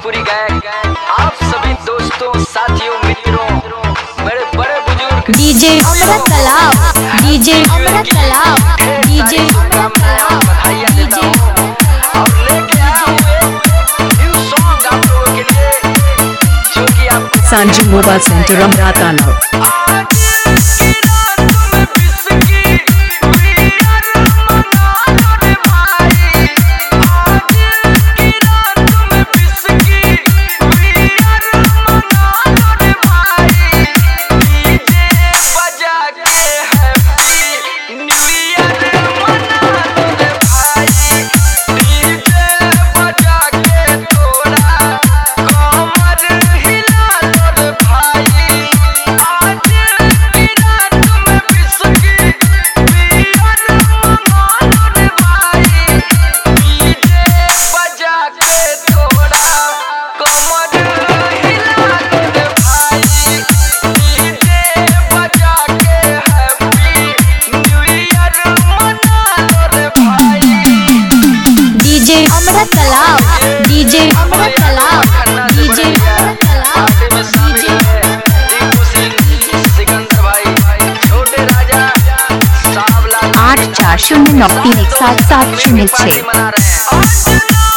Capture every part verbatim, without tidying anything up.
भोजपुरी गायक आप सभी दोस्तों, साथियों, मित्रों, बड़े बड़े बुजुर्ग डीजे अमृत तालाब, डीजे अमृत तालाब, डीजे अमृत तालाब, बधाइयाँ देता हूँ और लेके आया हूँ एक न्यू सॉन्ग आप लोगों के लिए, जो कि आप सांजू मोबाइल सेंटर अमृताना। अमृत तालाब, डीजे अमृत तालाब, डीजे अमृत तालाब, डीजे सिकंदर भाई, छोटे राजा, सावला आठ चार शून्य नौ तीन एक सात सात शून्य छः। मना रहे हैं।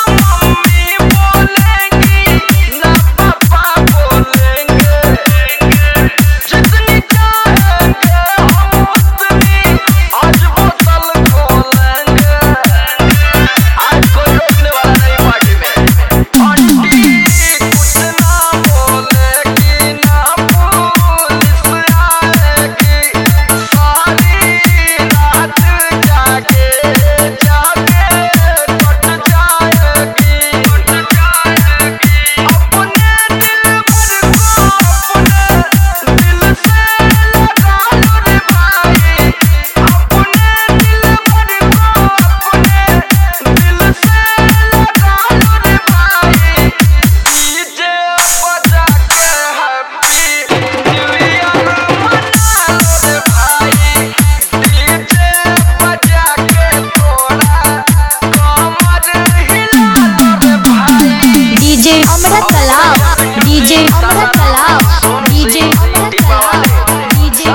अमृत तालाब, डीजे अमृत तालाब, डीजे अमृत तालाब, DJ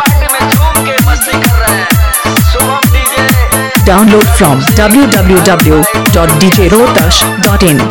Download from w w w dot d j rotash dot in.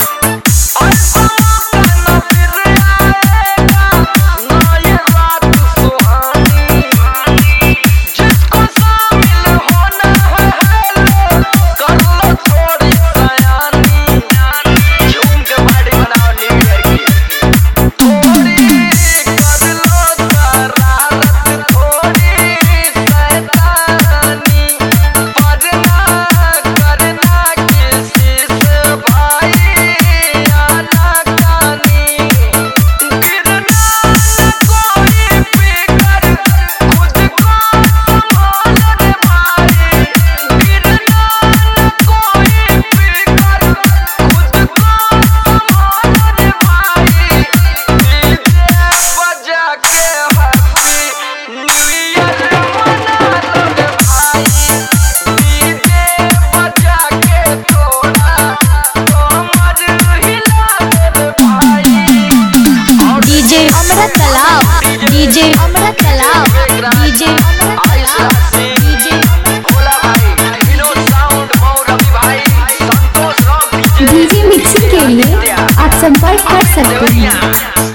Amrit तालाब, डीजे अमृत तालाब, डीजे अमृत तालाब, डीजे भोला भाई, विनोद साउंड, रवि भाई, संतोष राम, डीजे मिक्सिंग के लिए आप संपर्क कर सकते हैं।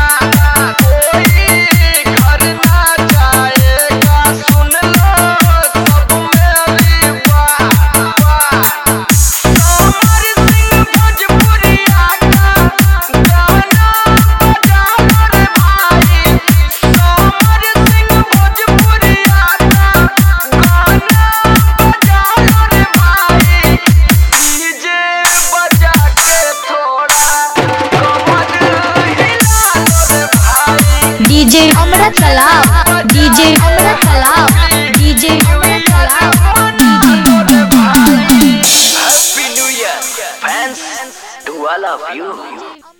सुन लो अमृत कला डीजे अमृत कला डीजे अमृत कला Happy New Year, fans. To all of you.